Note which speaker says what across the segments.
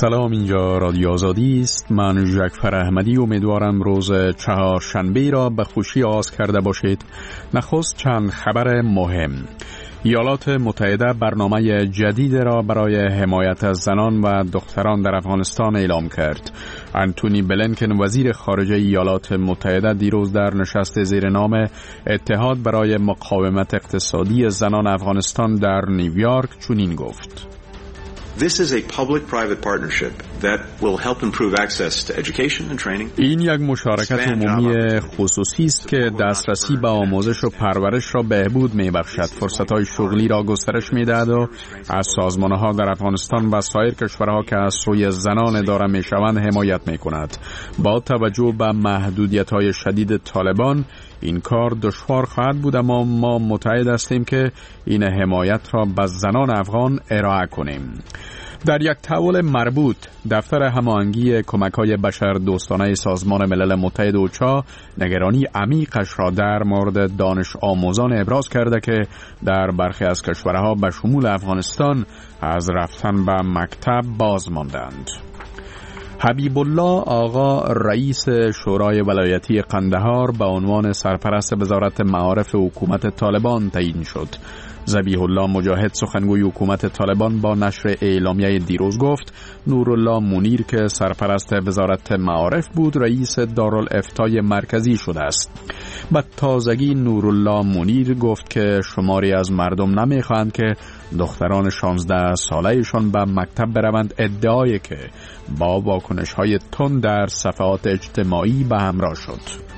Speaker 1: سلام، اینجا رادیو آزادی است. من جعفر احمدی امیدوارم روز چهارشنبه را به خوشی آغاز کرده باشید. نخست چند خبر مهم. ایالات متحده برنامه جدید را برای حمایت از زنان و دختران در افغانستان اعلام کرد. انتونی بلینکن وزیر خارجه ایالات متحده دیروز در نشست زیر نام اتحاد برای مقاومت اقتصادی زنان افغانستان در نیویورک چنین گفت:
Speaker 2: This is a public-private partnership that will help improve access to education and training.
Speaker 1: این یک مشارکت عمومی خصوصی است که دسترسی به آموزش و پرورش را بهبود می‌بخشد، فرصت‌های شغلی را گسترش می‌دهد و از سازمان‌ها در افغانستان و سایر کشورها که از سوی زنان اداره می‌شوند حمایت می‌کند. با توجه به محدودیت‌های شدید طالبان این کار دشوار خواهد بود، اما ما متعهد هستیم که این حمایت را به زنان افغان ارائه کنیم. در یک تحول مربوط، دفتر هماهنگی کمک‌های بشردوستانه سازمان ملل متحد اوچا نگرانی عمیقش را در مورد دانش آموزان ابراز کرده که در برخی از کشورها به شمول افغانستان از رفتن به مکتب باز ماندند. حبیب الله آقا رئیس شورای ولایتی قندهار به عنوان سرپرست وزارت معارف حکومت طالبان تعیین شد. ذبیح الله مجاهد سخنگوی حکومت طالبان با نشر اعلامیه دیروز گفت نورالله منیر که سرپرست وزارت معارف بود رئیس دارالافتای مرکزی شده است. به تازگی نورالله منیر گفت که شماری از مردم نمیخواهند که دختران 16 سالهشان به مکتب بروند، ادعایی که با واکنش‌های تند در صفحات اجتماعی به همراه شد.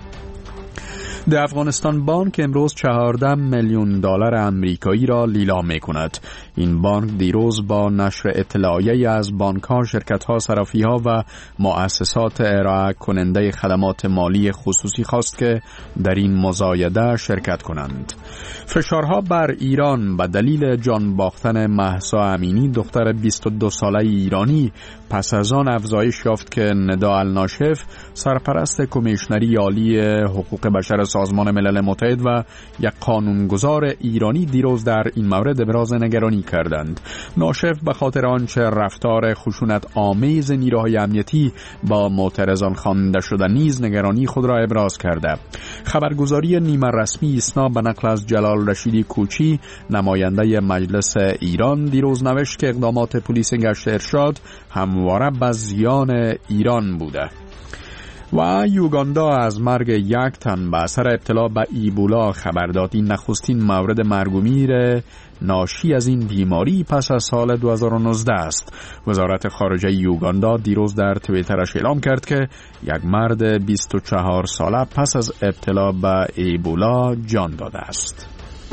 Speaker 1: در افغانستان بانک امروز 14 میلیون دلار آمریکایی را لیلام می‌کند. این بانک دیروز با نشر اطلاعیه‌ای از بانک‌ها، شرکت‌ها، صرافی‌ها و مؤسسات ارائه کننده خدمات مالی خصوصی خواست که در این مزایده شرکت کنند. فشارها بر ایران به دلیل جان باختن مهسا امینی دختر 22 ساله ایرانی پس از آن افزایش یافت که ندا الناشف سرپرست کمیشنری عالی حقوق بشر سازمان ملل متحد و یک قانونگذار ایرانی دیروز در این مورد ابراز نگرانی کردند. ناشف به خاطر آنچه رفتار خشونت آمیز نیروهای امنیتی با معترضان خوانده شده نیز نگرانی خود را ابراز کرده. خبرگزاری نیمه رسمی اسنا به نقل از جلال رشیدی کوچی نماینده مجلس ایران دیروز نوشت که اقدامات پلیس گشت ارشاد همواره به زیان ایران بوده. و یوگاندا از مرگ یک تن به اثر ابتلا به ایبولا خبر داد. این نخستین مورد مرگ و میر ناشی از این بیماری پس از سال 2019 است. وزارت خارجه یوگاندا دیروز در توییترش اعلام کرد که یک مرد 24 ساله پس از ابتلا به ایبولا جان داده است.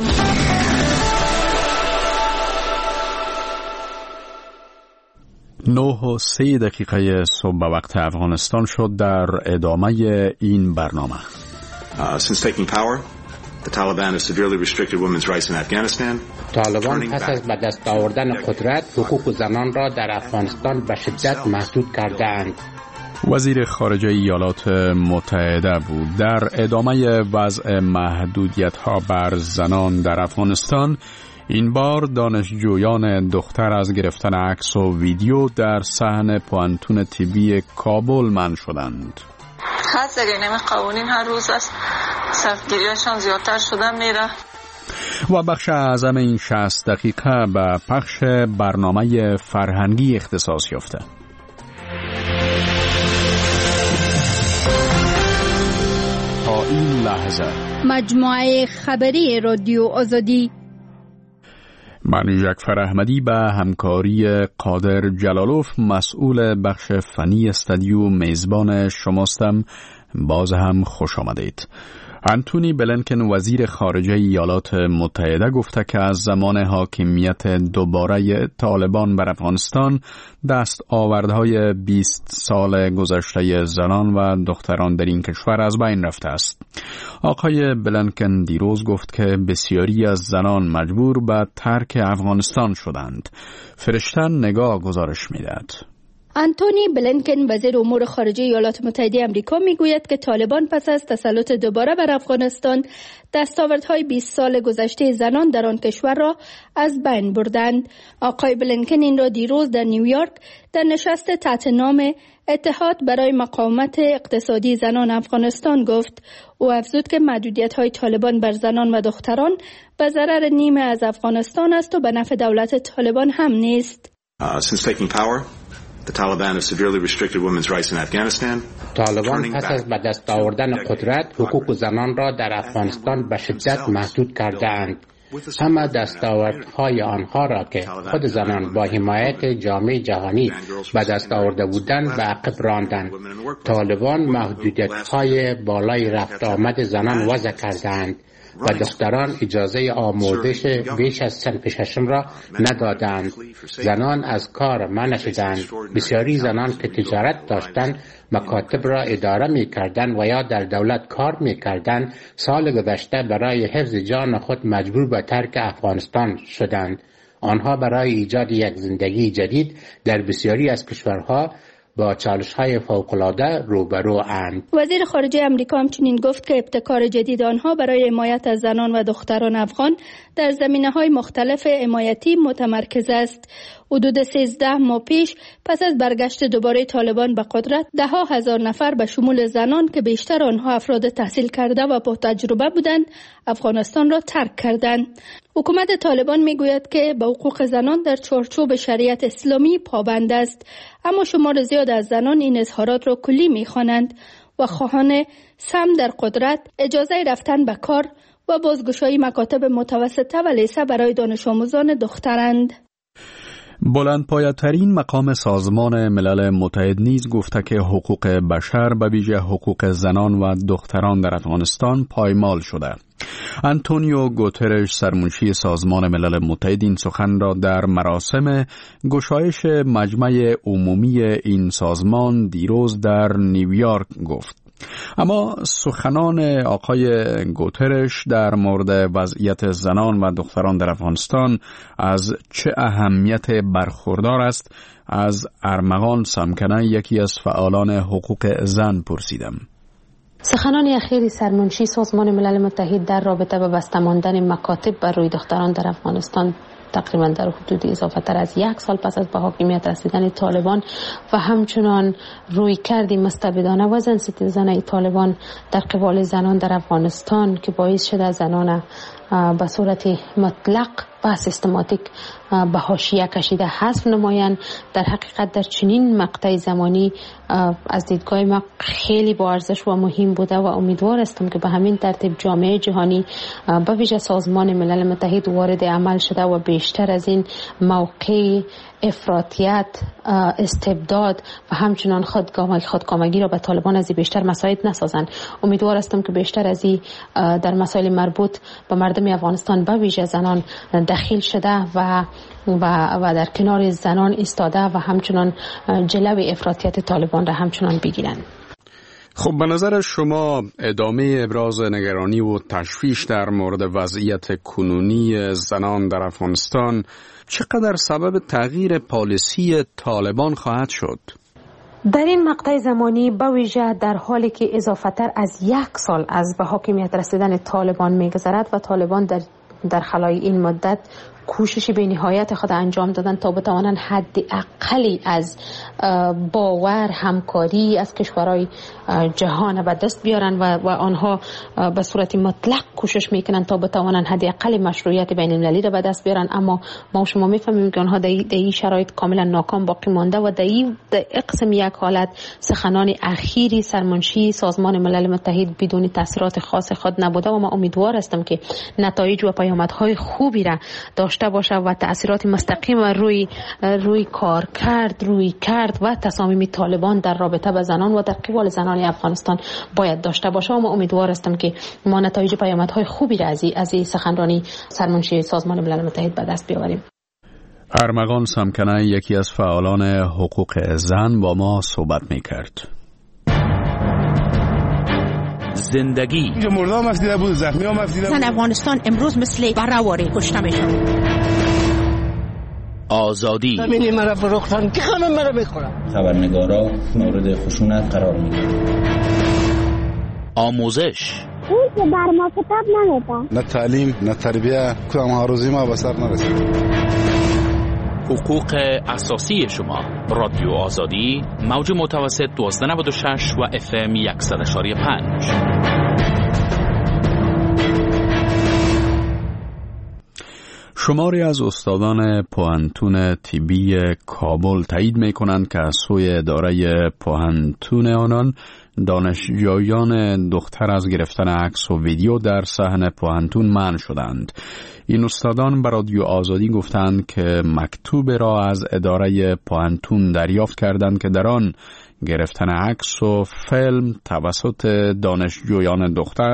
Speaker 1: 9:03 صبح به وقت افغانستان شد. در ادامه این برنامه
Speaker 2: Since taking power, the Taliban has severely restricted women's rights in Afghanistan.
Speaker 3: طالبان پس از به دست آوردن قدرت حقوق زنان را در افغانستان به شدت محدود کردند.
Speaker 1: وزیر خارجه ایالات متحده بود. در ادامه وضع محدودیت‌ها بر زنان در افغانستان این بار دانشجویان دختر از گرفتن عکس و ویدیو در صحن پوانتون طبی کابل منع شدند.
Speaker 4: هست اگر نمی قوانین هر روز است سختگیریشان زیادتر شدن میره.
Speaker 1: و بخش اعظم این 60 دقیقه به پخش برنامه فرهنگی اختصاص یافته. تا این لحظه
Speaker 5: مجموعه خبری رادیو آزادی.
Speaker 1: من جعفر احمدی به همکاری قادر جلالوف مسئول بخش فنی استودیو میزبان شماستم. باز هم خوش آمدید. انتونی بلینکن وزیر خارجه ایالات متحده گفته که از زمان حاکمیت دوباره طالبان بر افغانستان دستاوردهای 20 سال گذشته زنان و دختران در این کشور از بین رفته است. آقای بلینکن دیروز گفت که بسیاری از زنان مجبور به ترک افغانستان شدند. فرشته نگاه گزارش می‌دهد.
Speaker 5: آنتونی بلینکن وزیر امور خارجه ایالات متحده آمریکا میگوید که طالبان پس از تسلط دوباره بر افغانستان دستاوردهای 20 سال گذشته زنان در آن کشور را از بین بردند. آقای بلینکن این را دیروز در نیویورک در نشست تحت نام اتحاد برای مقاومت اقتصادی زنان افغانستان گفت. او افزود که محدودیت‌های طالبان بر زنان و دختران به ضرر نیمه از افغانستان است و به نفع دولت طالبان هم نیست.
Speaker 2: The Taliban have severely restricted women's rights in Afghanistan.
Speaker 3: طالبان پس از به دست آوردن قدرت حقوق زنان را در افغانستان به شدت محدود کرده‌اند. همه دستاوردهای آنها را که خود زنان با حمایت جامعه جهانی به دست آورده بودند به عقب راندند. طالبان محدودیت‌های بالای رفت آمد زنان وضع کردند و دختران اجازه آموزش بیش از صنف ششم را ندادند. زنان از کار منع شدند. بسیاری زنان که تجارت داشتند مکاتب را اداره می کردند و یا در دولت کار می کردند سال گذشته برای حفظ جان خود مجبور به ترک افغانستان شدند. آنها برای ایجاد یک زندگی جدید در بسیاری از کشورها با چالش‌های فوق‌العاده روبرو اند.
Speaker 5: وزیر خارجه آمریکا همچنین گفت که ابتکار جدید آنها برای حمایت از زنان و دختران افغان در زمینه‌های مختلف حمایتی متمرکز است. حدود 13 ماه پیش پس از برگشت دوباره طالبان به قدرت، 10,000 نفر به شمول زنان که بیشتر آنها افراد تحصیل کرده و با تجربه بودند، افغانستان را ترک کردند. حکومت طالبان میگوید که به حقوق زنان در چارچوب شریعت اسلامی پابند است، اما شمار زیاد از زنان این اظهارات را کلی می‌خوانند و خواهان سهم در قدرت، اجازه رفتن به کار و بازگشایی مکاتب متوسطه و لیسه برای دانش آموزان دخترند.
Speaker 1: بلندپایه‌ترین مقام سازمان ملل متحد نیز گفته که حقوق بشر به ویژه حقوق زنان و دختران در افغانستان پایمال شده. آنتونیو گوترش سرمنشی سازمان ملل متحد این سخن را در مراسم گشایش مجمع عمومی این سازمان دیروز در نیویورک گفت. اما سخنان آقای گوترش در مورد وضعیت زنان و دختران در افغانستان از چه اهمیت برخوردار است از ارمغان سمکنه، یکی از فعالان حقوق زن، پرسیدم.
Speaker 6: سخنان اخیر سرمنشی سازمان ملل متحد در رابطه با بسته ماندن مکاتب بر روی دختران در افغانستان تقریبا در حدود اضافه تر از 1 سال پس از به حاکمیت رسیدن طالبان و همچنان روی کردی مستبدانه و زنستیزانه طالبان در قبال زنان در افغانستان که باعث شده زنان به صورت مطلق و سیستماتیک به حاشیه کشیده حذف نمایند، در حقیقت در چنین مقطع زمانی از دیدگاه ما خیلی با ارزش و مهم بوده و امیدوار هستم که به همین ترتیب جامعه جهانی به ویژه سازمان ملل متحد وارد عمل شده و بیشتر از این موقع افراطیت، استبداد و همچنان خودکامگی را به طالبان از بیشتر مساعد نسازند. امیدوار هستم که بیشتر از این در مسائل مربوط به مردم افغانستان به ویژه زنان دخیل شده و در کنار زنان ایستاده و همچنان جلوی افراطیت طالبان را همچنان بگیرند.
Speaker 1: خب به نظر شما ادامه ابراز نگرانی و تشویش در مورد وضعیت کنونی زنان در افغانستان چقدر سبب تغییر پالیسی طالبان خواهد شد؟
Speaker 6: در این مقطع زمانی به ویژه در حالی که اضافه تر از 1 سال از به حاکمیت رسیدن طالبان می‌گذرد و طالبان در خلای این مدت کوشش به نهایت خود انجام دادن تا بتوانند حد اقلی از باور، همکاری از کشورهای جهان به دست بیارن و آنها به صورت مطلق کوشش میکنن تا بتوانند حد اقل مشروعیت بین المللی را به دست بیارن، اما ما شما میفهمیم که آنها در این شرایط کاملا ناکام باقی مانده و در اقسم یک حالت سخنان اخیری سرمنشی سازمان ملل متحد بدون تاثیرات خاص خود نبوده و ما امیدوار هستم که نتایج و پیامدهای خوبی را داشته باشه و تأثیرات مستقیم روی کار کرد و تصامیم طالبان در رابطه با زنان و در قبال زنان افغانستان باید داشته باشه و ما امیدوار هستم که ما نتایج پیامدهای خوبی را از این سخنرانی سرمنشی سازمان ملل متحد به دست بیاوریم.
Speaker 1: ارمغان سمکنه، یکی از فعالان حقوق زن، با ما صحبت می‌کرد.
Speaker 7: زندگی
Speaker 8: مردم مفیده بود، زخمی ها مفیده بود.
Speaker 9: زن افغانستان امروز مثل بره‌واره کشته میشن.
Speaker 7: آزادی.
Speaker 8: همین مرا فروختن که همه مرا میخورن.
Speaker 9: خبرنگارا مورد خشونت قرار میگیرن.
Speaker 7: آموزش.
Speaker 10: اون که بر ما کتاب نمیدن.
Speaker 11: نه تعلیم نه تربیه، کدام هروزی ما به سر نرسید.
Speaker 7: حقوق اساسی شما. رادیو آزادی، موج متوسط 1296 و FM 100.5.
Speaker 1: شماری از استادان پوهنتون طبی کابل تایید می‌کنند که از سوی اداره پوهنتون آنان دانشجویان دختر از گرفتن عکس و ویدیو در صحن پوهنتون منع شدند. این استادان به رادیو آزادی گفتند که مکتوب را از اداره پوهنتون دریافت کردند که در آن گرفتن عکس و فیلم توسط دانشجویان دختر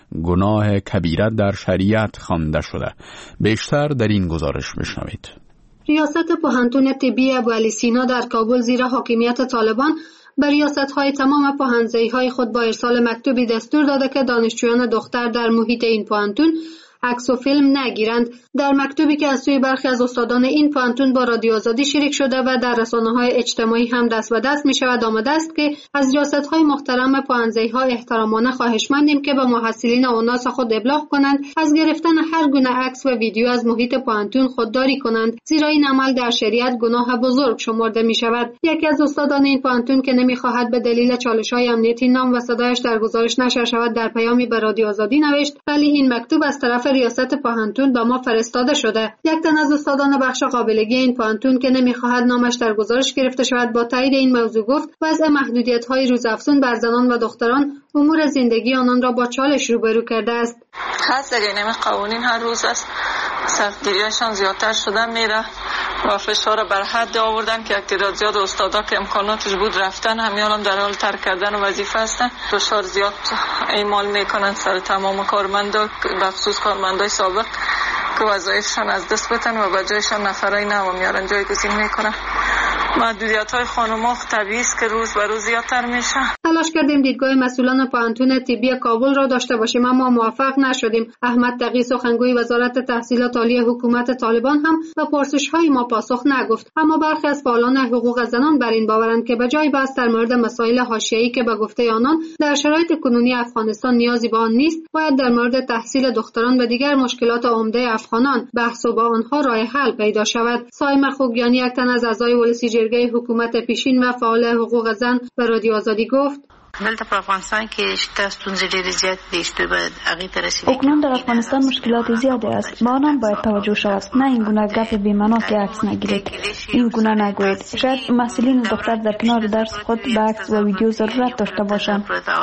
Speaker 1: گناه کبیره در شریعت خوانده شده. بیشتر در این گزارش بشنوید.
Speaker 12: ریاست پوهنتون طبی ابوعلی سینا در کابل زیر حاکمیت طالبان به ریاست‌های تمام پوهنځی‌های خود با ارسال مکتوبی دستور داده که دانشجویان دختر در محیط این پوهنتون عکس و فیلم نگیرند. در مکتوبی که از سوی برخی از استادان این پوهنتون با رادیو آزادی شریک شده و در رسانه‌های اجتماعی هم دست به دست می‌شود آمده است که از ریاست‌های محترم پوهنځی‌ها احترامانه خواهشمندیم که به محصلین و ناس خود ابلاغ کنند از گرفتن هر گونه عکس و ویدیو از محیط پوهنتون خودداری کنند، زیرا این عمل در شریعت گناه بزرگ شمرده می‌شود. یکی از استادان این پوهنتون که نمی‌خواهد به دلیل چالش‌های امنیتی نام و صدایش در گزارش نشر شود در پیامی به رادیو آزادی نوشت: ولی این مکتوب از طرف ریاست پوهنتون به ما فرستاده شده. یک تن از استادان بخش قابلگی این پوهنتون که نمیخواهد نامش در گزارش گرفته شود با تایید این موضوع گفت وضع محدودیت‌های روزافزون بر زنان و دختران امور زندگی آنان را با چالش روبرو کرده است.
Speaker 4: خاص دیگه این قوانین هر روز است سختگیریشان زیادتر شده میره و فشار بر حد آوردن که تعداد زیاد استادا که امکاناتش بود رفتن، همیان در حال ترک کردن وظیفه هستن. فشار زیاد اعمال میکنن سر تمام کارمندا، بخصوص کارمندای سابق که وظایفشان از دست بدن و به جایشان نفرای نو میارن جایگزین میکنن. محدودیت‌های خانم‌ها طبیعی است که روز به روز زیادتر میشه.
Speaker 12: تلاش کردیم دیدگاه مسئولان پوهنتون طبی کابل را داشته باشیم اما موفق نشدیم. احمد تقی سخنگوی وزارت تحصیلات عالی حکومت طالبان هم به پرسش‌های ما پاسخ نگفت، اما برخی از فعالان حقوق زنان بر این باورند که به جای بحث در مورد مسائل حاشیه‌ای که به گفته آنان در شرایط کنونی افغانستان نیازی به آن نیست، باید در مورد تحصیل دختران و دیگر مشکلات عمده افغانان بحث و با آنها راه حل پیدا شود. سایمه خوگیانی یک تن از اعضای ولسی جرگه حکومت پیشین و فعال حقوق زن به رادیو آزادی گفت:
Speaker 13: دلته په افغانستان کې شته ستونزې ډېرې زیات دي چې باید هغې ته رسیدگی
Speaker 14: اکنون در افغانستان مشکلات زیادی است، با آنان باید توجه شود. نه این گونه گپ بی‌معنا که عکس نگیرید، این گونه نگویید. شاید مسئولین دختر در کنار درس خود به عکس و ویدیو ضرورت داشته باشند.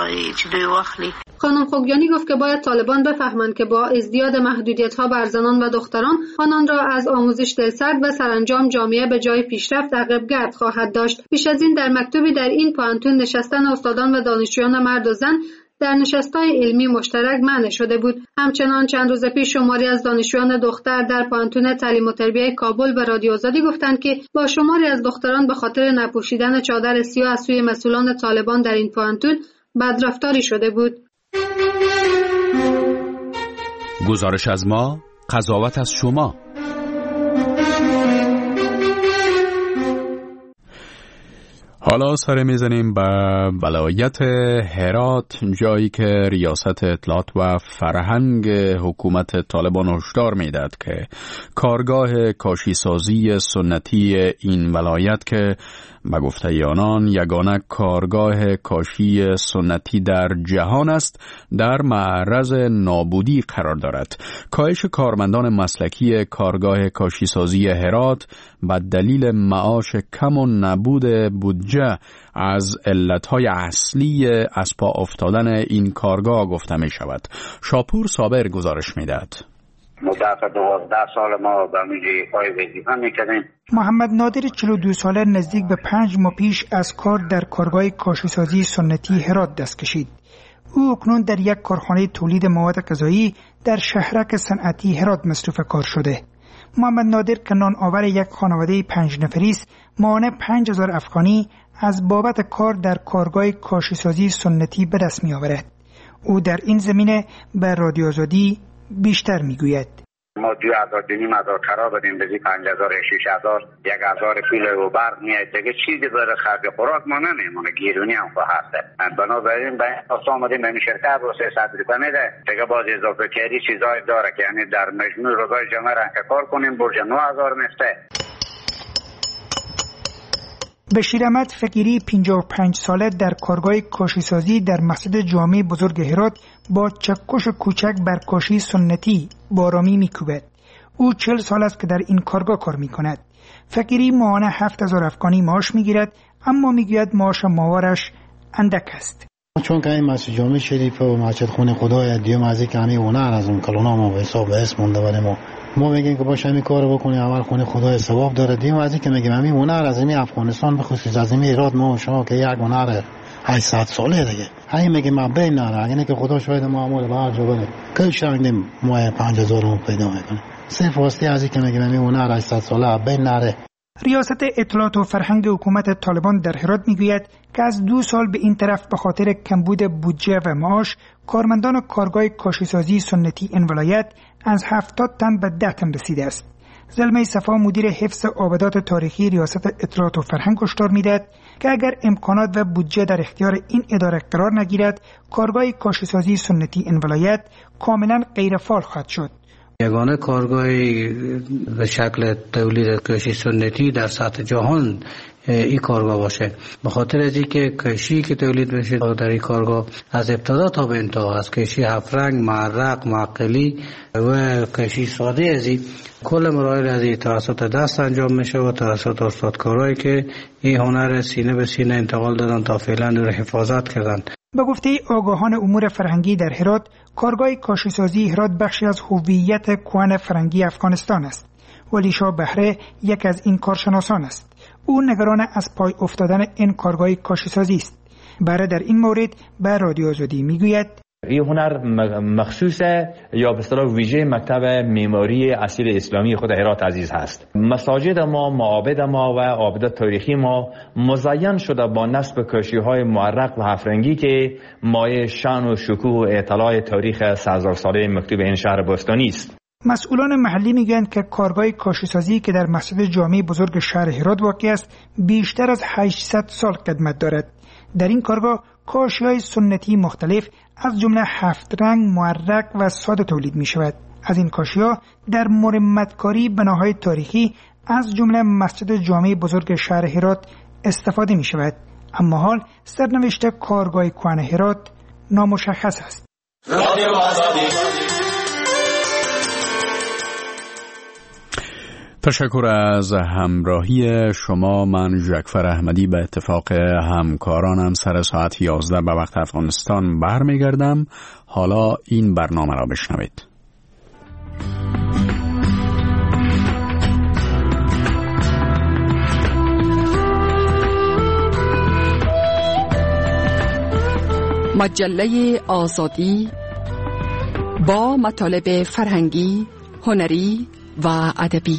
Speaker 12: خانم خوگیانی گفت که باید طالبان بفهمند که با ازدیاد محدودیت‌ها بر زنان و دختران آنان را از آموزش دلسرد و سرانجام جامعه به جای پیشرفت عقب‌گرد خواهد داشت. پیش از این در مکتوبی در این پوهنتون نشستن استادان و دانشجویان مرد و زن در نشست‌های علمی مشترک منع شده بود. همچنان چند روز پیش شماری از دانشجویان دختر در پوهنتون تعلیم و تربیت کابل به رادیو آزادی گفتند که با شماری از دختران به خاطر نپوشیدن چادر سیاه از سوی مسئولان طالبان در این پوهنتون بدرفتاری شده بود.
Speaker 7: گزارش از ما، قضاوت از شما.
Speaker 1: حالا سر میزنیم به ولایت هرات، جایی که ریاست اطلاعات و فرهنگ حکومت طالبان هشدار میداد که کارگاه کاشیسازی سنتی این ولایت که به گفته آنان یگانه کارگاه کاشی سنتی در جهان است در معرض نابودی قرار دارد. کاهش کارمندان مسلکی کارگاه کاشیسازی هرات به دلیل معاش کم و نبود بودجه از علتهای اصلی از پا افتادن این کارگاه گفته می شود. شاپور صابر گزارش می دهد.
Speaker 15: مدت 12 سال ما به میجه پای وظیفه میکردیم.
Speaker 16: محمد نادر 42 ساله نزدیک به 5 ماه پیش از کار در کارگاه کاشیسازی سنتی هرات دست کشید. او اکنون در یک کارخانه تولید مواد غذایی در شهرک صنعتی هرات مصروف کار شده. محمد نادر که نان آور یک خانواده 5 نفری است، ماهانه 5000 افغانی از بابت کار در کارگاه کاشیسازی سنتی به دست می آورد. او در این زمینه به رادیو آزادی بیشتر میگوید.
Speaker 15: ما 2,000 خراب بدیم بزی 5,000 6,000 1,000 کیلو برق میاد دیگه چیزی برای خرج خوراک ما نمیمونه، گیرونی هم هست. بنابراین به اساس آمدیم به این شرکت رو 300 روپیه میده دیگه باز اضافه کاری چیزای داره که یعنی در مجموع روزای جمعه را که کار کنیم برج 9,000 میفته.
Speaker 16: بشیر احمد فقیری 55 ساله در کارگاه کاشیسازی در مسجد جامع بزرگ هرات با چکش کوچک بر کاشی سنتی بارامی میکوبد. او 40 سال است که در این کارگاه کار میکند. فقیری ماهانه 7,000 افغانی معاش میگیرد، اما میگوید معاش ماهوارش اندک است.
Speaker 17: چون که این مسجد جامع شریف و مسجد خونه خدای دیو مازی که همین هنر از اون کلونا ما به حساب اسم مونده ولی ما میگیم که باشه همین کارو بکنیم، اول خونه خدای ثواب داره. دیو مازی که میگیم همین هنر از این افغانستان به خصوص از این ایراد ما شما که یک هنر 800 ساله دیگه همین میگیم ما بین نره اگه نه که خدا شاید معمول به هر جا بره که شنگیم ما 5,000 رو پیدا میکنه. صرف واسطه از این که میگیم همین هنر 800 ساله بین نره.
Speaker 16: ریاست اطلاعات و فرهنگ حکومت طالبان در هرات میگوید که از 2 سال به این طرف به خاطر کمبود بودجه و معاش کارمندان کارگاه کاشیسازی سنتی این ولایت از 70 تن به 10 تن رسیده است. زلمه صفا مدیر حفظ آبادات تاریخی ریاست اطلاعات و فرهنگ هشدار میدهد که اگر امکانات و بودجه در اختیار این اداره قرار نگیرد کارگاه کاشیسازی سنتی این ولایت کاملا غیر فعال خواهد شد.
Speaker 18: یگانه کارگاهی به شکل تولید کاشی سنتی در سطح جهان این کارگاه باشه، به خاطر از اینکه کاشی که تولید بشه در این کارگاه از ابتدا تا به انتها از کاشی 7 رنگ، معرق، معقلی و کاشی ساده از این کل مراحل از این توسط دست انجام میشه و توسط استادکارایی که این هنر سینه به سینه انتقال دادن تا فعلا رو حفاظت کردن.
Speaker 16: به گفته آگاهان امور فرهنگی در هرات، کارگاه کاشیسازی هرات بخشی از هویت کهن فرهنگی افغانستان است. ولی شاه بهره یک از این کارشناسان است. او نگران از پای افتادن این کارگاه کاشیسازی است. بهره در این مورد به رادیو آزادی میگوید
Speaker 19: این هنر مخصوص یا به اصطلاح ویژه مکتب معماری اصیل اسلامی خود هرات عزیز هست. مساجد ما، معابد ما و آبادات تاریخی ما مزین شده با نصب کاشی‌های معرق و 7 رنگی که مایه شأن و شکوه و اطلاع تاریخ 3000 ساله مکتوب این شهر باستانی است.
Speaker 16: مسئولان محلی میگویند که کارگاه کاشیسازی که در مسجد جامع بزرگ شهر هرات واقع است بیشتر از 800 سال قدمت دارد. در این کارگاه کاشی‌های سنتی مختلف از جمله 7 رنگ، معرق و ساده تولید می شود. از این کاشی‌ها در مرمتکاری بناهای تاریخی از جمله مسجد جامع بزرگ شهر هرات استفاده می شود. اما حال سرنوشت کارگاه کهن هرات نامشخص است.
Speaker 1: تشکر از همراهی شما. من جعفر احمدی به اتفاق همکارانم سر ساعت 11 به وقت افغانستان برمیگردم. حالا این برنامه را بشنوید.
Speaker 20: مجله آزادی با مطالب فرهنگی، هنری و ادبی.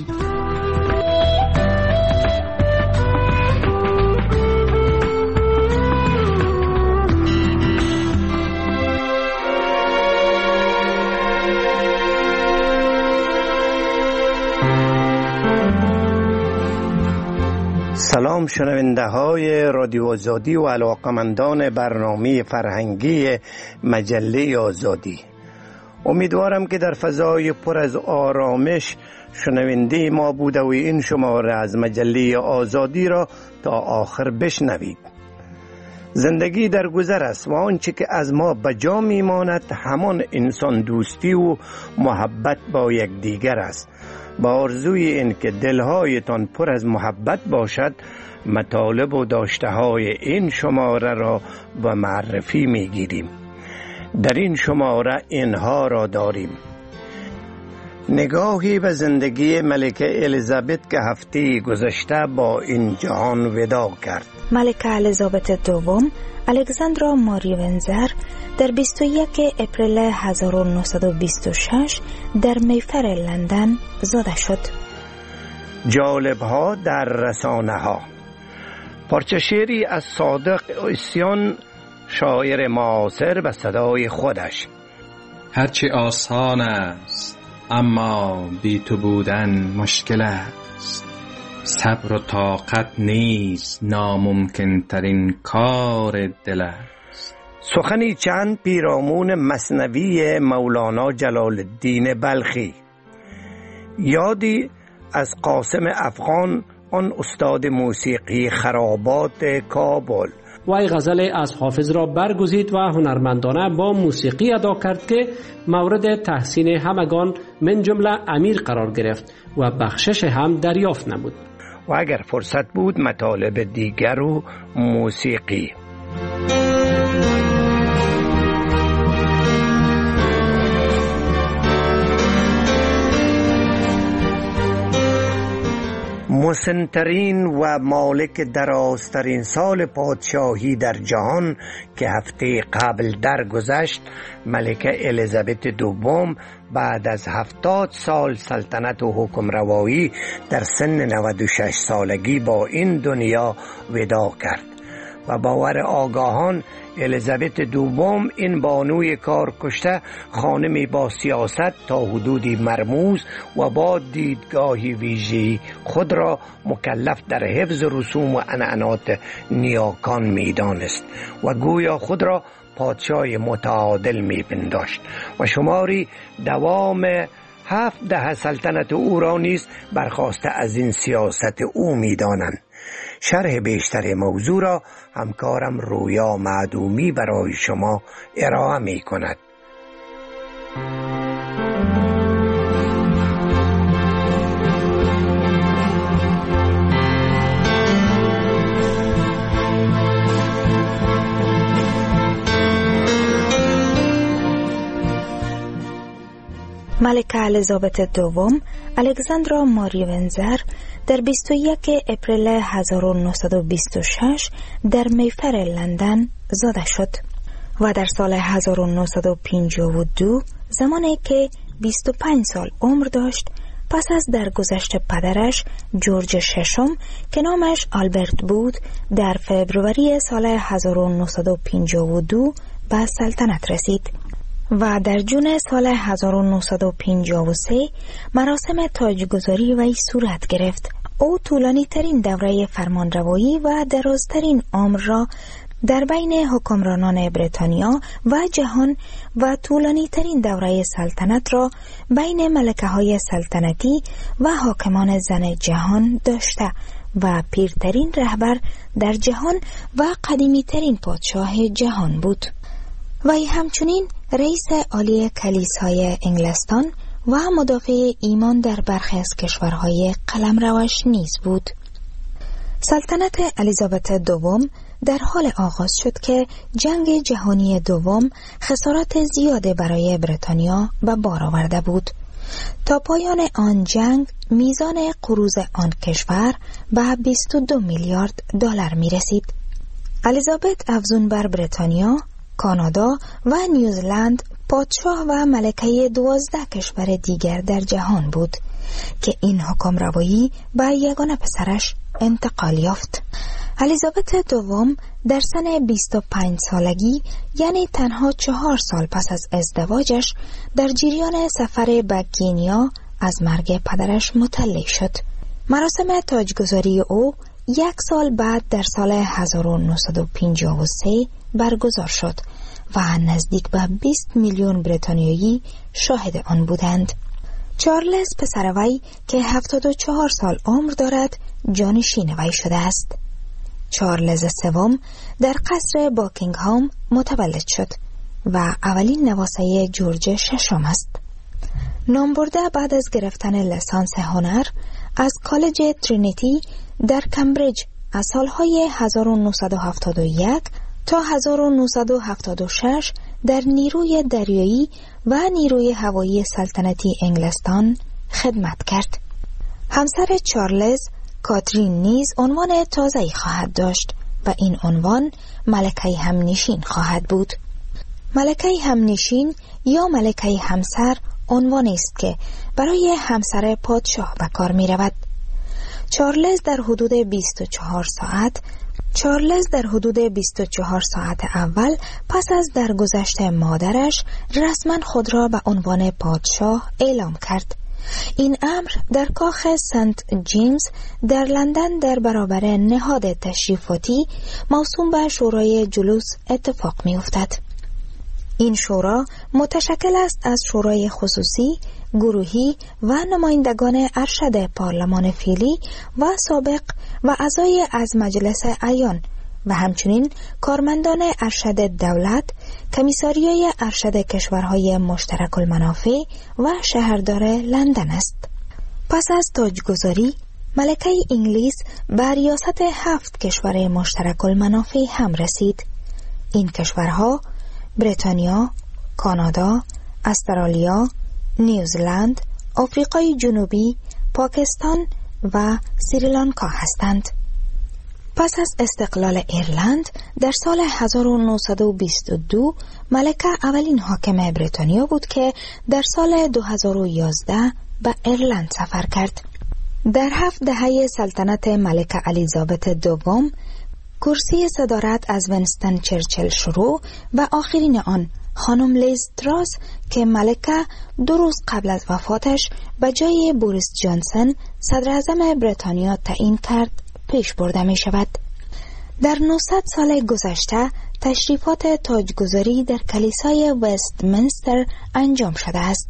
Speaker 21: سلام شنونده های رادیو آزادی و علاقمندان برنامه فرهنگی مجله آزادی. امیدوارم که در فضای پر از آرامش شنونده ما بوده و این شماره از مجله آزادی را تا آخر بشنوید. زندگی در گذر است و آنچه که از ما به جا میماند همان انسان دوستی و محبت با یکدیگر است. با آرزوی این که دلهایتان پر از محبت باشد، مطالب و داشته های این شماره را و معرفی میگیریم. در این شماره اینها را داریم: نگاهی به زندگی ملکه الیزابت که هفته گذشته با این جهان وداع کرد.
Speaker 22: ملکه الیزابت دوم الکساندرا ماری ونزر در 21 اپریل 1926 در میفر لندن زاده شد.
Speaker 21: جالب‌ها در رسانه‌ها. پارچه شعری از صادق اسیان، شاعر معاصر به صدای خودش:
Speaker 23: هرچی آسان است
Speaker 2: اما بی تو بودن مشکل است. صبر و طاقت نیز ناممکن ترین کار دل است.
Speaker 21: سخنی چند پیرامون مثنوی مولانا جلال الدین بلخی. یادی از قاسم افغان، آن استاد موسیقی خرابات کابل.
Speaker 3: وی غزل از حافظ را برگزید و هنرمندانه با موسیقی ادا کرد که مورد تحسین همگان من جمله امیر قرار گرفت و بخشش هم دریافت نمود.
Speaker 21: و اگر فرصت بود مطالب دیگر و موسیقی. مسن‌ترین و مالک درازترین سال پادشاهی در جهان که هفته قبل درگذشت، ملکه الیزابت دوم بعد از 70 سال سلطنت و حکمروایی در سن 96 سالگی با این دنیا وداع کرد و باور آگاهان الیزابت دوم این بانوی کار کشته خانمی با سیاست تا حدودی مرموز و با دیدگاهی ویژه‌ای خود را مکلف در حفظ رسوم و عنعنات نیاکان می‌دانست و گویا خود را پادشاه متعادل می‌پنداشت و شماری دوام 7 دهه سلطنت او را نیز برخاسته از این سیاست او می‌دانند. شرح بیشتر موضوع را همکارم رویا معدومی برای شما ارائه می کند.
Speaker 22: ملکه الیزابت دوم الکساندرا ماری ونزر در 21 اپریل 1926 در میفر لندن زاده شد و در سال 1952 زمانی که 25 سال عمر داشت، پس از درگذشت پدرش جورج ششم که نامش آلبرت بود، در فبروری سال 1952 به سلطنت رسید و در جون سال 1953 مراسم تاجگذاری وی صورت گرفت. او طولانی ترین دوره فرمانروایی و درازترین عمر را در بین حکمرانان بریتانیا و جهان و طولانی ترین دوره سلطنت را بین ملکه های سلطنتی و حاکمان زن جهان داشته و پیرترین رهبر در جهان و قدیمی ترین پادشاه جهان بود. وی همچنین رئیس عالی کلیسای انگلستان و مدافع ایمان در برخی از کشورهای قلمروش نیز بود. سلطنت الیزابت دوم در حال آغاز شد که جنگ جهانی دوم خسارات زیاده برای بریتانیا به بار آورده بود. تا پایان آن جنگ میزان قروض آن کشور به 22 میلیارد دلار می رسید. الیزابت افزون بر بریتانیا، کانادا و نیوزلند پادشاه و ملکه 12 کشور دیگر در جهان بود که این حکمروایی به یگانه پسرش انتقال یافت. الیزابت دوم در سن 25 سالگی، یعنی تنها 4 سال پس از ازدواجش، در جریان سفر به کینیا از مرگ پدرش مطلع شد. مراسم تاجگذاری او 1 سال بعد در سال 1953 برگزار شد و نزدیک به 20 میلیون بریتانیایی شاهد آن بودند. چارلز پسر وی که 74 سال عمر دارد جانشین وی شده است. چارلز سوم در قصر باکینگهام متولد شد و اولین نواسه جورج ششم است. نام برده بعد از گرفتن لیسانس هنر از کالج ترینیتی در کمبریج از سالهای 1971 تا 1976 در نیروی دریایی و نیروی هوایی سلطنتی انگلستان خدمت کرد. همسر چارلز، کاترین، نیز عنوان تازه‌ای خواهد داشت و این عنوان ملکه همنشین خواهد بود. ملکه همنشین یا ملکه همسر عنوانی است که برای همسر پادشاه به کار می رود. چارلز در حدود 24 ساعت چارلز در حدود 24 ساعت اول پس از درگذشت مادرش رسما خود را به عنوان پادشاه اعلام کرد. این امر در کاخ سنت جیمز در لندن در برابر نهاد تشریفاتی موسوم به شورای جلوس اتفاق می افتد. این شورا متشکل است از شورای خصوصی، گروهی و نمایندگان ارشد پارلمان فعلی و سابق و اعضای از مجلس اعیان و همچنین کارمندان ارشد دولت، کمیساریای ارشد کشورهای مشترک المنافع و شهردار لندن است. پس از تاجگذاری، ملکه انگلیس به ریاست 7 کشور مشترک المنافع هم رسید. این کشورها بریتانیا، کانادا، استرالیا، نیوزلند، آفریقای جنوبی، پاکستان و سریلانکا هستند. پس از استقلال ایرلند در سال 1922 ملکه اولین حاکم بریتانیا بود که در سال 2011 به ایرلند سفر کرد. در 7 دهه سلطنت ملکه الیزابت دوم کرسی صدارت از وینستون چرچیل شروع و آخرین آن خانم لیز تراس که ملکه 2 روز قبل از وفاتش به جای بوریس جانسن صدر اعظم بریتانیا تعیین کرد پیش برده می شود. در 900 سال گذشته تشریفات تاجگذاری در کلیسای وستمینستر انجام شده است.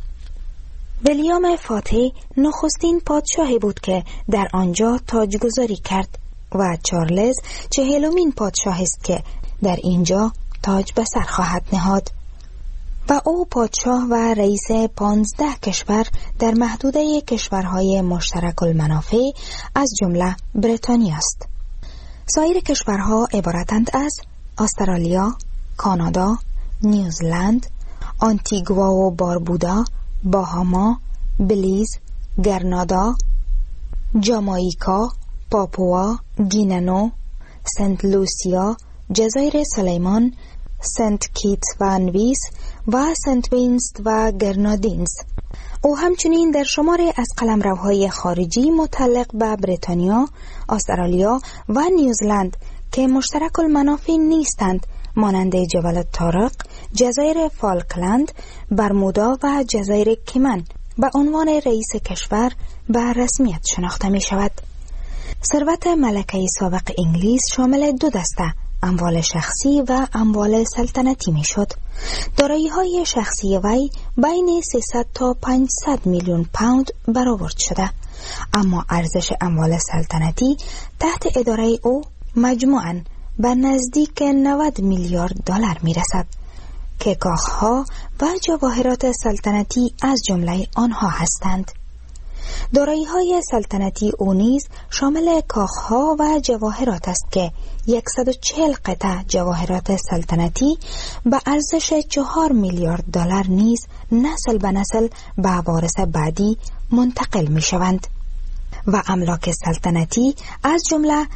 Speaker 22: ویلیام فاتح نخستین پادشاهی بود که در آنجا تاجگذاری کرد و چارلز 40مین پادشاه است که در اینجا تاج به سر خواهد نهاد و او پادشاه و رئیس 15 کشور در محدوده کشورهای مشترک المنافع از جمله بریتانیا است. سایر کشورها عبارتند از استرالیا، کانادا، نیوزلند، آنتیگوا و باربودا، باهاما، بلیز، گرنادا، جامائیکا، پاپوا، گیننو، سنت لوسیا، جزایر سلیمان، سنت کیتس و نویس و سنت وینست و گرنادینز. او همچنین در شماری از قلمروهای خارجی متعلق به بریتانیا، استرالیا و نیوزلند که مشترک المنافع نیستند مانند جبل طارق، جزایر فالکلند، برمودا و جزایر کیمن به عنوان رئیس کشور به رسمیت شناخته می شود. ثروت ملکه سابق انگلیس شامل 2 دسته، اموال شخصی و اموال سلطنتی می شد. دارایی‌های شخصی وی بین 300 تا 500 میلیون پوند برآورد شده، اما ارزش اموال سلطنتی تحت اداره او مجموعاً به نزدیک 90 میلیارد دلار می رسد که کاخها و جواهرات سلطنتی از جمله آنها هستند. دارایی‌های سلطنتی او نیز شامل کاخها و جواهرات است که 140 قطعه جواهرات سلطنتی به ارزش 4 میلیارد دلار نیز نسل به نسل به وارث بعدی منتقل می شوند و املاک سلطنتی از جمله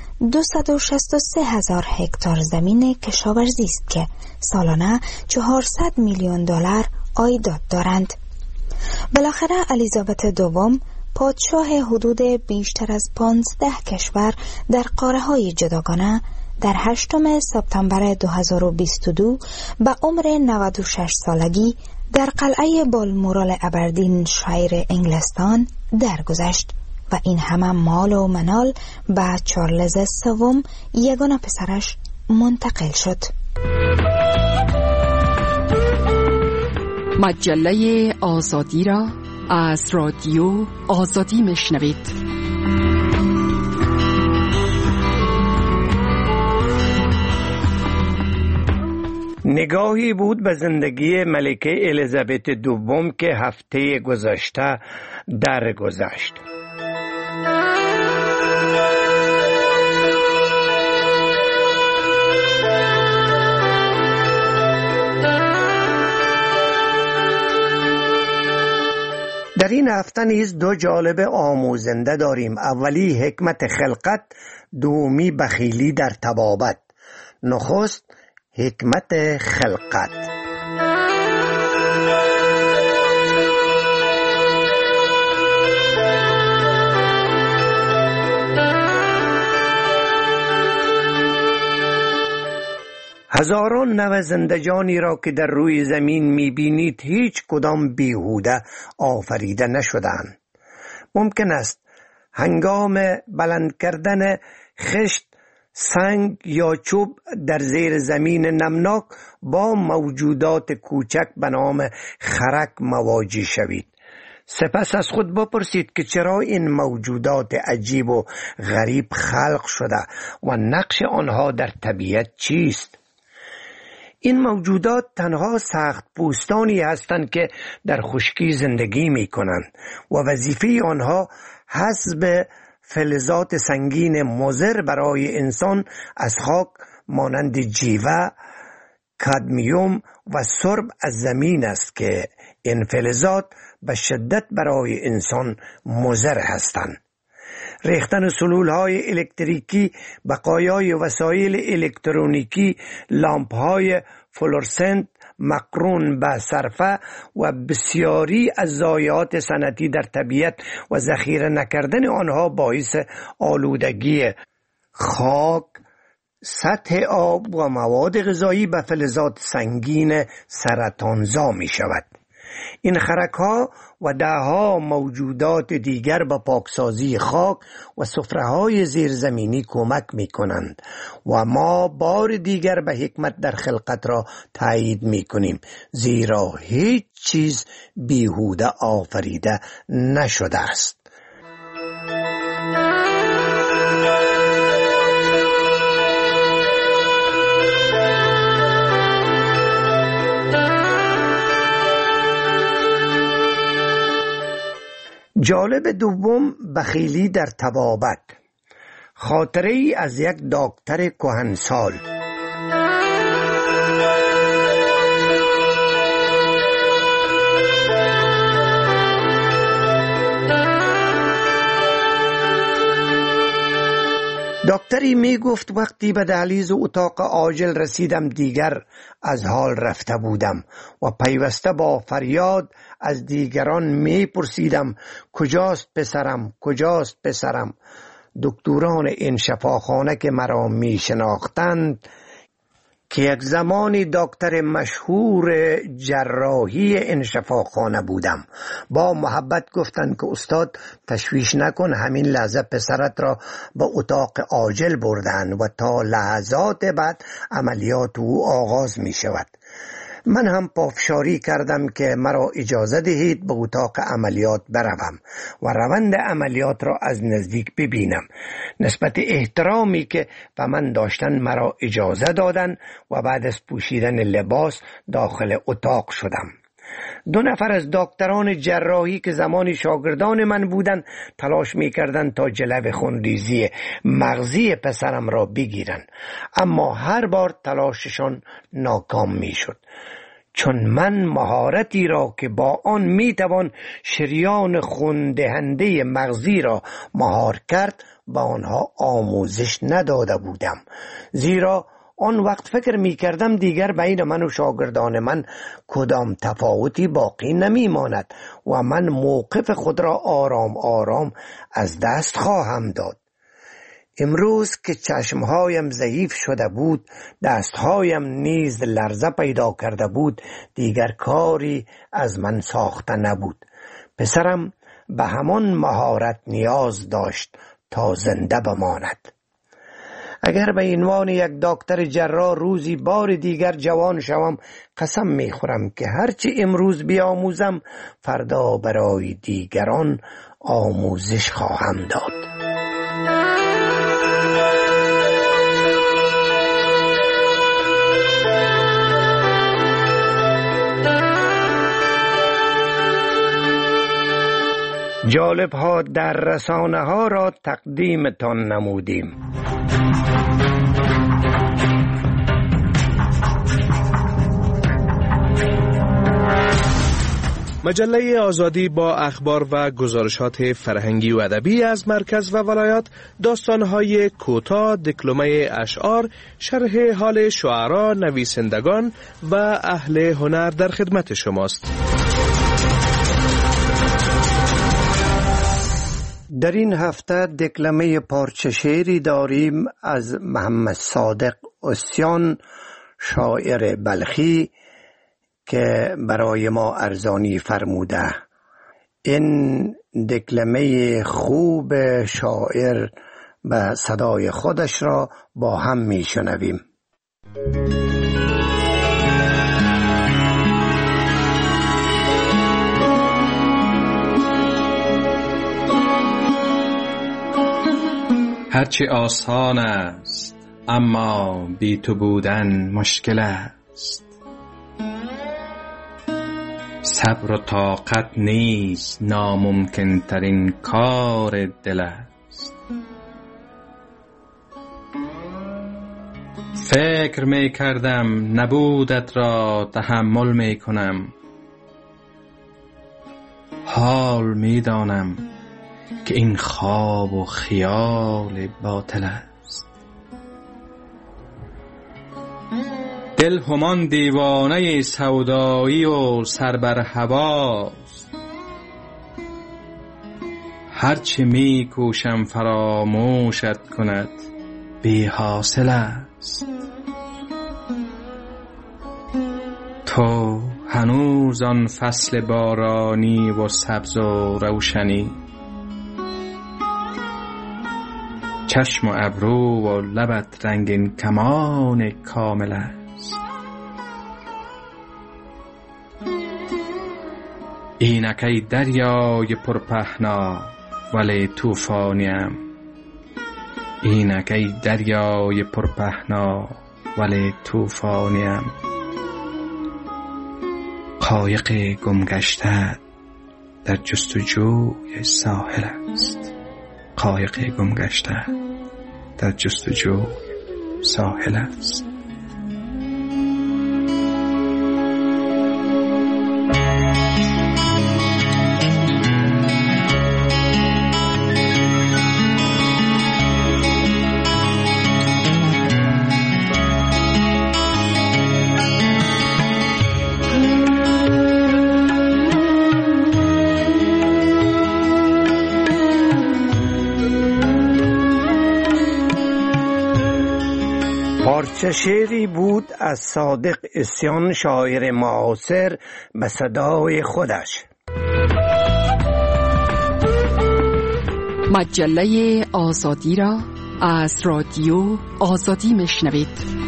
Speaker 22: 263,000 هکتار زمین کشاورزی است که سالانه 400 میلیون دلار عایدات دارند. بالاخره الیزابت دوم پادشاه حدود بیشتر از 15 کشور در قاره‌های جداگانه در 8 سپتامبر 2022 به عمر 96 سالگی در قلعه بالمورال ابردین شایر انگلستان درگذشت و این همه مال و منال به چارلز سوم یگانه پسرش منتقل شد.
Speaker 20: مجله آزادی را از رادیو آزادی میشنوید.
Speaker 21: نگاهی بود به زندگی ملکه الیزابت دوم که هفته گذشته درگذشت. در این هفته نیز 2 جالب آموزنده داریم. اولی حکمت خلقت، دومی بخیلی در طبابت. نخست حکمت خلقت. هزاران نوع زندگانی را که در روی زمین میبینید هیچ کدام بیهوده آفریده نشدند. ممکن است هنگام بلند کردن خشت، سنگ یا چوب در زیر زمین نمناک با موجودات کوچک به نام خرک مواجه شوید. سپس از خود بپرسید که چرا این موجودات عجیب و غریب خلق شده و نقش آنها در طبیعت چیست؟ این موجودات تنها سخت پوستانی هستند که در خشکی زندگی می کنند و وظیفه آنها حسب فلزات سنگین مضر برای انسان از خاک مانند جیوه، کادمیوم و سرب از زمین است که این فلزات به شدت برای انسان مضر هستند. ریختن سلولهای الکتریکی، بقایای وسایل الکترونیکی، لامپهای فلورسنت مقرون به صرفه و بسیاری از ضایعات صنعتی در طبیعت و ذخیره نکردن آنها باعث آلودگی خاک، سطح آب و مواد غذایی به فلزات سنگین سرطانزا می شود. این خرک‌ها و ده‌ها موجودات دیگر به پاکسازی خاک و سفره‌های زیرزمینی کمک می‌کنند و ما بار دیگر به حکمت در خلقت را تایید می‌کنیم، زیرا هیچ چیز بیهوده آفریده نشده است. جالب دوم، بخیلی در طبابت. خاطره ای از یک دکتر کهنسال. دکتری می گفت وقتی به دهلیز اتاق عاجل رسیدم دیگر از حال رفته بودم و پیوسته با فریاد از دیگران می پرسیدم کجاست پسرم، کجاست پسرم. دکتران این شفاخانه که مرا می شناختند که یک زمانی دکتر مشهور جراحی این شفاخانه بودم، با محبت گفتند که استاد تشویش نکن، همین لحظه پسرت را به اتاق عاجل بردن و تا لحظات بعد عملیات او آغاز می شود. من هم پافشاری کردم که مرا اجازه دهید به اتاق عملیات بروم و روند عملیات را از نزدیک ببینم. نسبت احترامی که به من داشتن مرا اجازه دادن و بعد از پوشیدن لباس داخل اتاق شدم. 2 نفر از دکتران جراحی که زمانی شاگردان من بودند تلاش می‌کردند تا جلو خونریزی مغزی پسرم را بگیرند، اما هر بار تلاششان ناکام می‌شد، چون من مهارتی را که با آن میتوان شریان خوندهنده مغزی را مهار کرد با آنها آموزش نداده بودم. زیرا آن وقت فکر می کردم دیگر بین من و شاگردان من کدام تفاوتی باقی نمی ماند و من موقف خود را آرام آرام از دست خواهم داد. امروز که چشمهایم ضعیف شده بود، دستهایم نیز لرزه پیدا کرده بود، دیگر کاری از من ساخته نبود. پسرم به همان مهارت نیاز داشت تا زنده بماند. اگر به عنوان یک دکتر جراح روزی بار دیگر جوان شوم، قسم میخورم که هرچی امروز بیاموزم فردا برای دیگران آموزش خواهم داد. جالب ها در رسانه ها را تقدیمتان نمودیم.
Speaker 5: مجله آزادی با اخبار و گزارشات فرهنگی و ادبی از مرکز و ولایات، داستان‌های کوتاه، دکلمه اشعار، شرح حال شعرا، نویسندگان و اهل هنر در خدمت شماست.
Speaker 21: در این هفته دکلمه پارچه شعری داریم از محمد صادق عصیان، شاعر بلخی که برای ما ارزانی فرموده. این دکلمه خوب شاعر به صدای خودش را با هم می شنویم.
Speaker 2: هرچی آسان است اما بی تو بودن مشکل است. صبر و طاقت نیز ناممکن ترین کار دل است. فکر می کردم نبودت را تحمل می کنم، حال می دانم که این خواب و خیال باطل است. دل همان دیوانه سودایی و سر بر هواست. هرچه می کوشم فراموشت کند بی حاصل است. تو هنوز آن فصل بارانی و سبز و روشنی، چشم و ابرو و لبت رنگین کمان کامل است. اینک ای دریای پرپهنا ولی طوفانیم، اینک ای دریای پرپهنا ولی طوفانیم. قایق گمگشته در جستجوی ساحل است. قایق گمگشته در جستجوی ساحل است.
Speaker 21: چه شعری بود از صادق اسیان شاعر معاصر به صدای خودش.
Speaker 20: مجله آزادی را از رادیو آزادی میشنوید.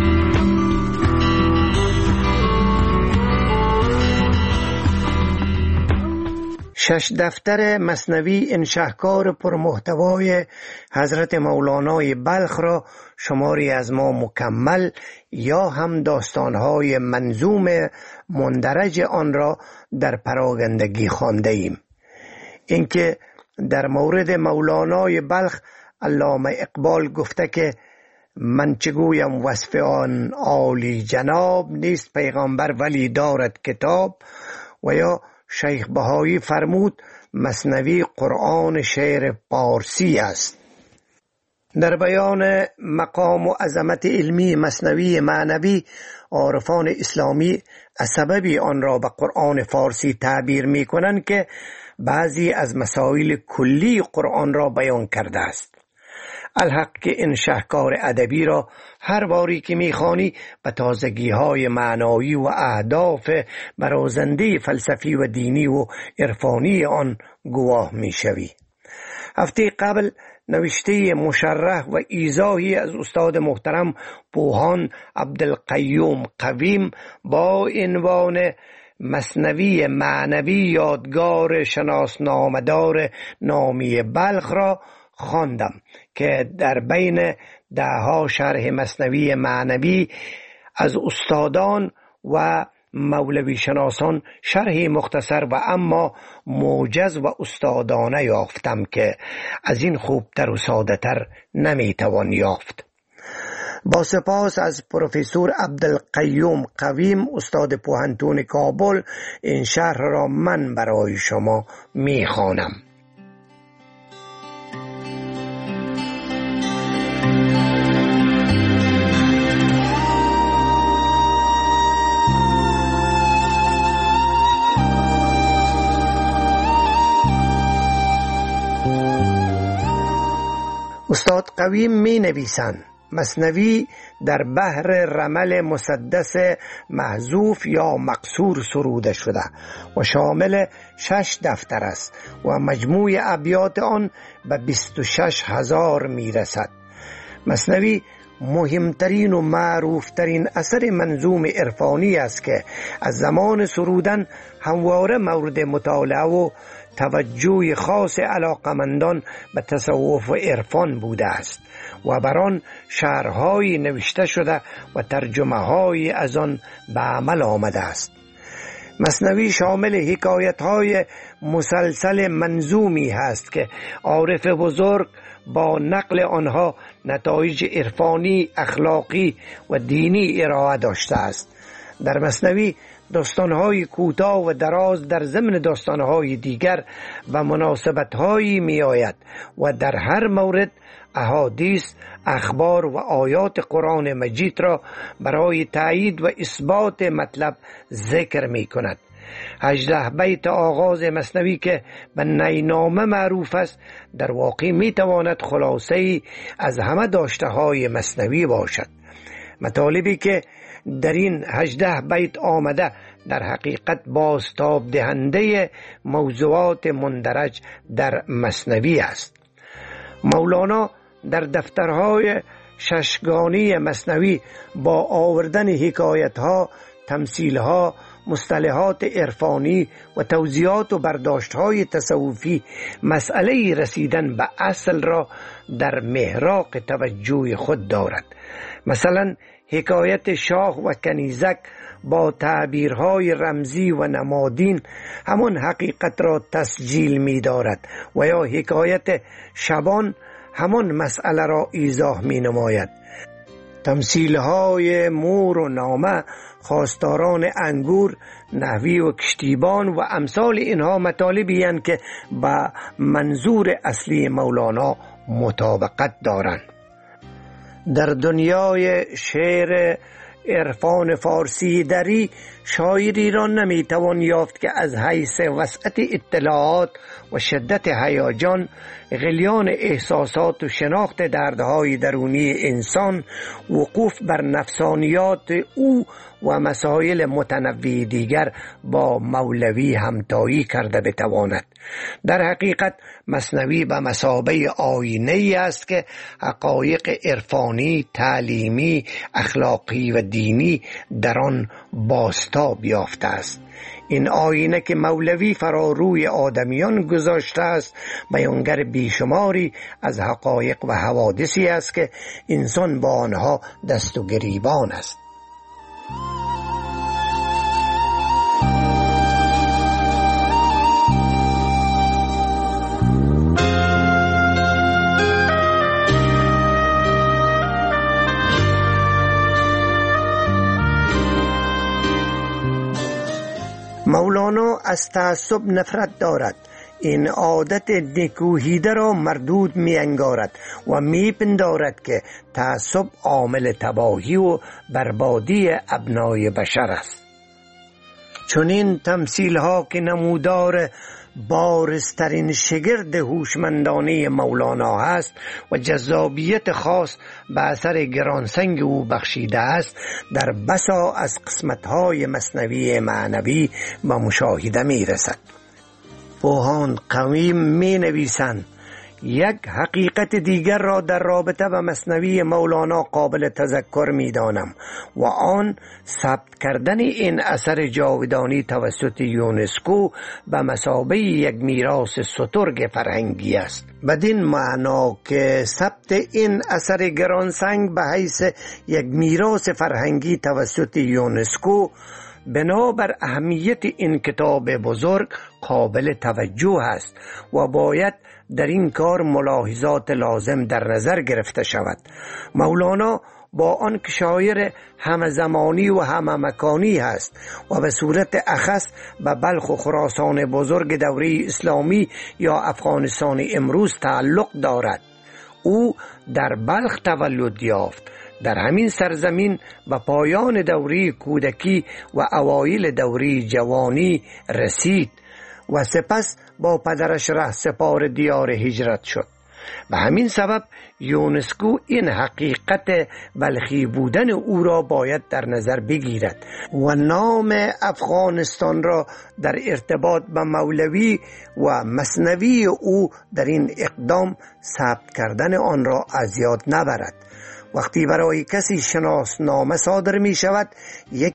Speaker 21: شش دفتر مثنوی این شاهکار پرمحتوای حضرت مولانای بلخ را شماری از ما مکمل یا هم داستانهای منظوم مندرج آن را در پراگندگی خوانده ایم. اینکه در مورد مولانای بلخ علامه اقبال گفته که من چگویم وصف آن عالی جناب، نیست پیغمبر ولی دارد کتاب، و یا شیخ بهایی فرمود مثنوی قرآن شعر پارسی است. در بیان مقام و عظمت علمی مثنوی معنوی، عارفان اسلامی از سببی آن را به قرآن فارسی تعبیر می کنند که بعضی از مسائل کلی قرآن را بیان کرده است. الحق که این شاهکار ادبی را هر باری که میخوانی به تازگی‌های معنایی و اهداف برازنده فلسفی و دینی و عرفانی آن گواه میشوی. هفته قبل نوشته مشرح و ایضاحی از استاد محترم پوهان عبدالقیوم قویم با عنوان مثنوی معنوی یادگار شناسنامه‌دار نامی بلخ را خواندم که در بین دهها شرح مثنوی معنوی از استادان و مولوی شناسان شرحی مختصر و اما موجز و استادانه یافتم که از این خوبتر و ساده تر نمیتوان یافت. با سپاس از پروفسور عبدالقیوم قویم استاد پوهنتون کابل این شرح را من برای شما میخوانم. استاد قویم می نویسند: مثنوی در بحر رمل مسدس محذوف یا مقصور سروده شده و شامل 6 دفتر است و مجموع ابیات آن به 26,000 می رسد. مثنوی مهمترین و معروفترین اثر منظوم عرفانی است که از زمان سرودن همواره مورد مطالعه و توجه خاص علاقمندان به تصوف و عرفان بوده است و بر آن شرح‌هایی نوشته شده و ترجمه‌هایی از آن به عمل آمده است. مثنوی شامل حکایت‌های مسلسل منظومی هست که عارف بزرگ با نقل آنها نتایج عرفانی، اخلاقی و دینی ارائه داشته است. در مثنوی داستان‌های کوتاه و دراز در ضمن داستان‌های دیگر و مناسبت‌هایی می‌آید و در هر مورد احادیث، اخبار و آیات قرآن مجید را برای تایید و اثبات مطلب ذکر می‌کند. 18 بیت آغاز مثنوی که به نینامه معروف است در واقع می‌تواند خلاصه‌ای از همه داشته‌های مثنوی باشد. مطالبی که در این 18 بیت آمده در حقیقت بازتاب دهنده موضوعات مندرج در مثنوی است. مولانا در دفترهای ششگانی مثنوی با آوردن حکایت‌ها، تمثیل‌ها، مصطلحات عرفانی و توضیحات و برداشت‌های تصوفی مسئله رسیدن به اصل را در محراق توجه خود دارد. مثلا حکایت شاه و کنیزک با تعبیرهای رمزی و نمادین همان حقیقت را تسجیل می دارد و یا حکایت شبان همان مسئله را ایضاح می نماید. تمثیلهای مور و نامه، خواستاران انگور، نحوی و کشتیبان و امثال اینها مطالبی هستند که با منظور اصلی مولانا مطابقت دارند. در دنیای شعر عرفان فارسی دری شاعری را نمیتوان یافت که از حیث وسعت اطلاعات و شدت هیجان، غلیان احساسات و شناخت دردهای درونی انسان، وقوف بر نفسانیات او و مسائل متنوع دیگر با مولوی همتایی کرده بتواند. در حقیقت مثنوی به مثابه آینه‌ای است که حقایق عرفانی، تعلیمی، اخلاقی و دینی در آن بازتاب یافته است. این آینه که مولوی فرا روی آدمیان گذاشته است بیانگر بیشماری از حقایق و حوادثی است که انسان با آنها دست و گریبان است. مولانا از تعصب نفرت دارد. این عادت نکوهیده را مردود می انگارد و می پندارد که تعصب عامل تباهی و بربادی ابنای بشر است. چون این تمثیل ها که نمودار بارزترین شگرد هوشمندانه مولانا است و جذابیت خاص به اثر گرانسنگ او بخشیده است، در بسا از قسمت‌های مثنوی معنوی به مشاهده می رسد. پوهان قویم می نویسند یک حقیقت دیگر را در رابطه با مثنوی مولانا قابل تذکر می دانم و آن ثبت کردن این اثر جاودانی توسط یونسکو به مثابه یک میراث سترگ فرهنگی است. بدین معنا که ثبت این اثر گرانسنگ به حیث یک میراث فرهنگی توسط یونسکو بنابر اهمیت این کتاب بزرگ قابل توجه است و باید در این کار ملاحظات لازم در نظر گرفته شود. مولانا با آن که شاعر همه زمانی و همه مکانی هست و به صورت اخص به بلخ و خراسان بزرگ دوره اسلامی یا افغانستان امروز تعلق دارد، او در بلخ تولد یافت. در همین سرزمین به پایان دوره کودکی و اوایل دوره جوانی رسید و سپس با پدرش ره سپار دیار هجرت شد. به همین سبب یونسکو این حقیقت بلخی بودن او را باید در نظر بگیرد و نام افغانستان را در ارتباط به مولوی و مثنوی او در این اقدام ثبت کردن آن را از یاد نبرد. وقتی برای کسی شناسنامه صادر می شود یک